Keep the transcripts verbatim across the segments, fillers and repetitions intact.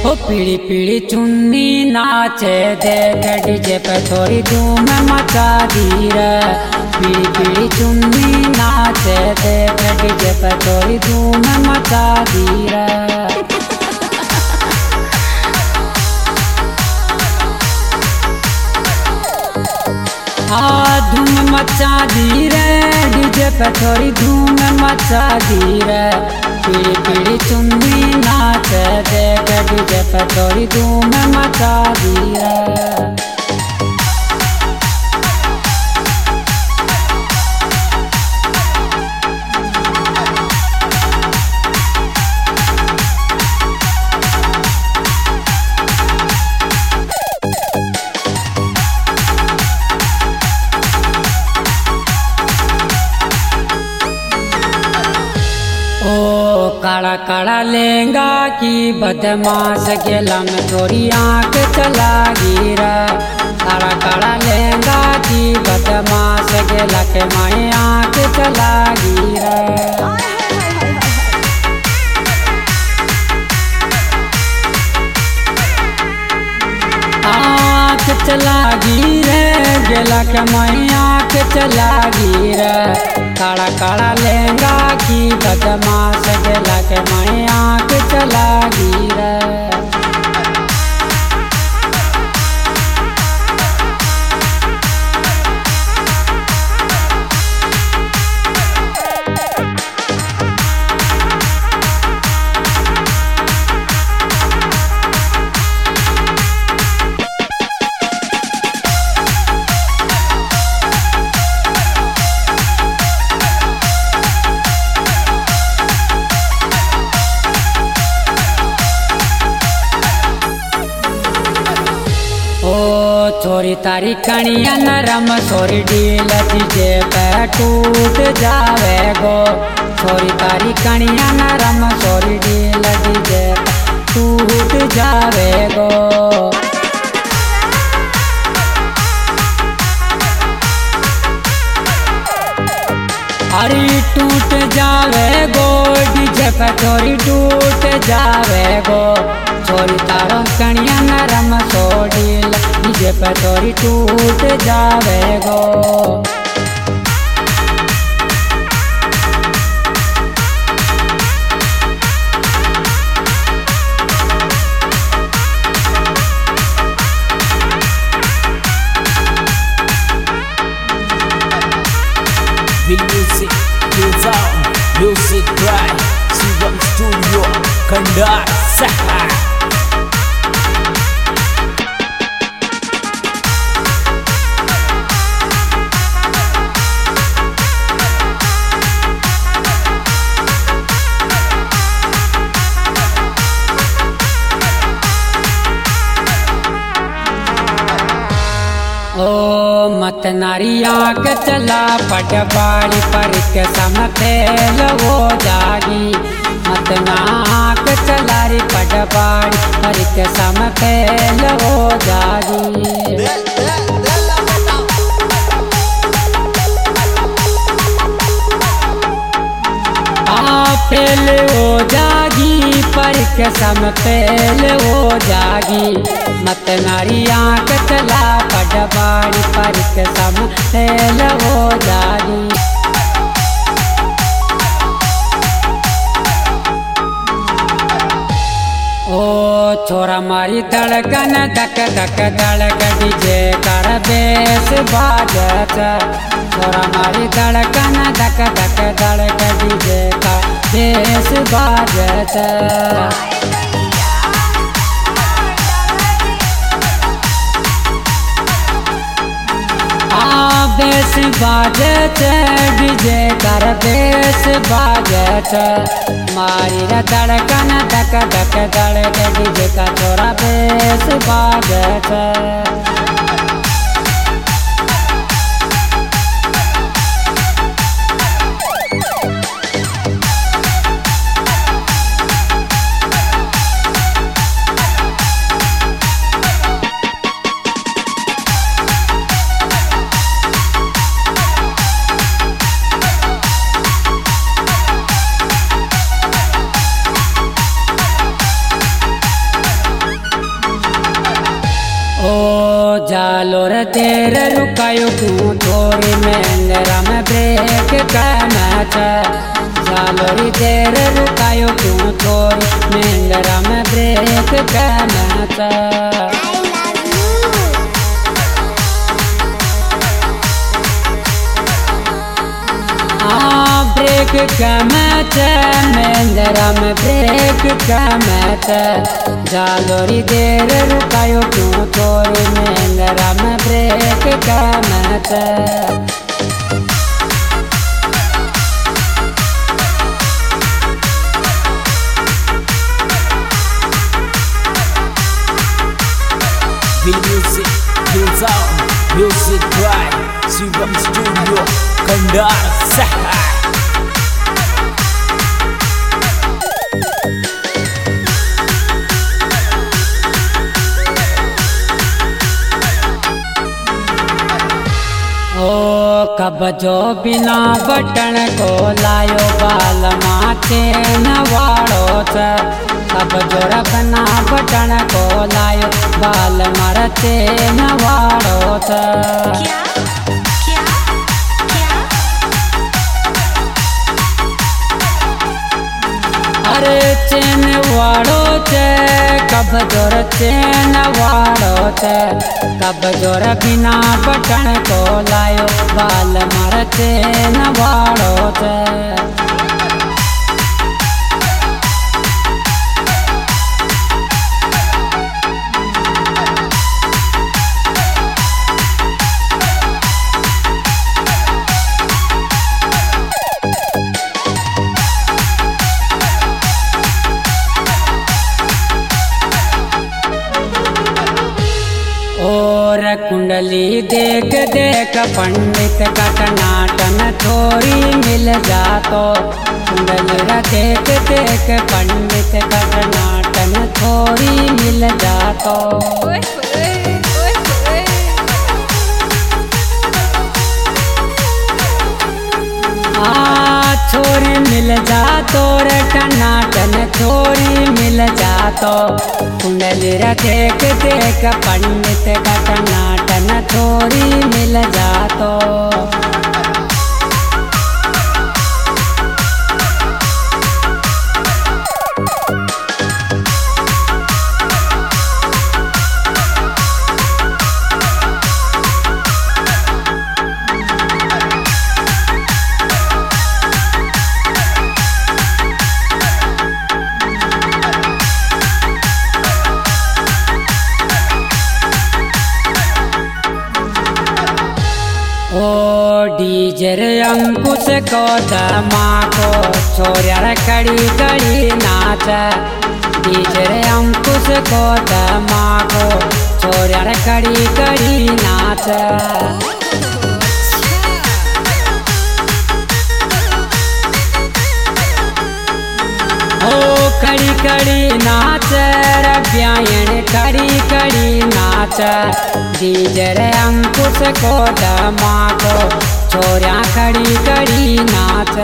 ओ पीड़ी पीड़ी चुन्नी नाचे देख डीजे पे थोड़ी धूम मचा दी रे। पीड़ी पीड़ी चुन्नी नाचे देख डीजे पे थोड़ी धूम मचा दी रे। हाँ धूम मचा दी रे डीजे पे थोड़ी धूम मचा दी रे। पीड़ी पीड़ी चुन्नी नाच देख डीजे पे थोड़ी धूम मचा दी रे। ओ काला काला लेंगा की बदमाश गेला में थोड़ी आँख चला गिरा। काला काला लेंगा की बदमाश गेला के माए आँख चला गिरा। आँख चला गिरे गेला के माए आँख चला गिरा। काला काला लेंगा की बदमाश गेला के माए आँख चला गिरा। छोरी तारी कणिया नरम छोरी ढील डीजे पे टूट जावे गो। छोरी तारी कणिया नरम छोरी ढील डीजे पे टूट जावे गो। अरे टूट जावे गो डीजे पे छोरी टूट जावे गो। छोरी तारो कणिया नरम छोड़ी डीजे पे थोड़ी टूट जावे गो। Music, sound, music by Shivam Studio, Kandar, Sahar. ओ मत नारी आँख चला पटवाड़ी पर के समतेल हो जागी। मत नाक चला री पटवाड़ी पर के समतेल हो जागी। फेल हो जागी पर कसम फेल हो जागी। मत नारी आँख चला पटवाड़ी पर कसम फेल हो जागी। ओ छोरा मारी धड़कन धक धक धड़क डीजे कर बेस बाजत। छोरा मारी धड़कन धक धक धड़क डीजे का बेस बाजत। आ बेस बाजत डीजे कर बेस बाजत। मारी रे धड़कन धक धक धड़क डीजे का छोरा बेस बाजत। जालो रे तेरे रुकायो क्यों थोड़ी मेंदरा में ब्रेक का मैच जालो रे तेरे रुकायो क्यों थोड़ी मेंदरा में ब्रेक का मैच ब्रेक का मैच मेंदरा में ब्रेक का मैच जालोरी देर रुकायो क्यों थोड़ी मेंदरा में ब्रेक का match Music, Sound, Music by Shivam Studio, Kandar, Sahar. ओ कब जो बिना बटन को लायो बाल माथे नवाड़ो छ कब जो रबना बटन को लायो बाल मरते नवाड़ो छ क्या क्या क्या अरे चैन वाड़ो छे कब जोर चैन वाड़ो छे कब जोर बिना बटन को लायो बाल मरते नवाड़ो छे और कुंडली देख देख पंडित का टनाटन थोड़ी मिल जातो कुंडली देख देख पंडित का टनाटन थोड़ी मिल जातो ओए ओए ओए ओए आ छोरी मिल जातो रे टनाटन छोरी मिल जातो कुंडली देख देख पंडित का टनाटन छोरी मिल जातो ओ डीजर अंकुश को दमा को छोरिया कड़ी कड़ी नाच डीजर अंकुश को दमा को छोरिया कड़ी कड़ी नाच ओ कड़ी कड़ी नाच रब्यायन कड़ी कड़ी नाच डीजर अंकुश को दमा को छोरिया कड़ी कड़ी नाच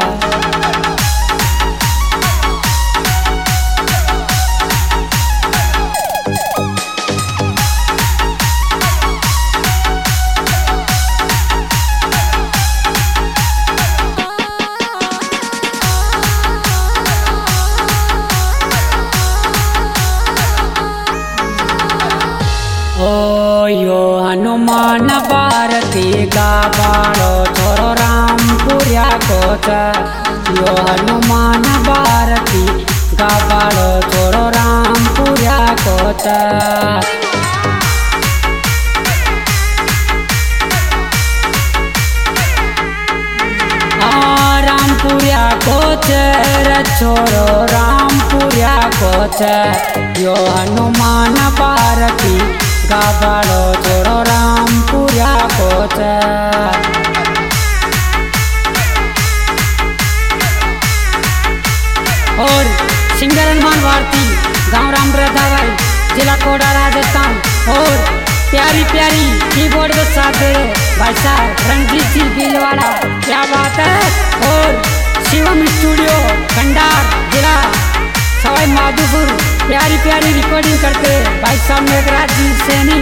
ओ यो हनुमान भारती का बाड़ो छोरो रामपुरिया को छ यो हनुमान भारती का बाड़ो छोरो रामपुरिया को छ रामपुरिया को छ छोरो रामपुरिया को छ यो हनुमान भारती गाबाड़ो छोड़ो रामपुरिया को छ और सिंगर हनुमान भारती गांव रामपुरा धावल जिला कोटा राजस्थान और प्यारी प्यारी कीबोर्ड के साथ भाई साहब रंजीत जी भीलवाड़ा क्या बात है और शिवम स्टूडियो खंडार जिला सवाई माधोपुर प्यारी प्यारी रिकॉर्डिंग करते भाई साहब मेघराज जी सैनी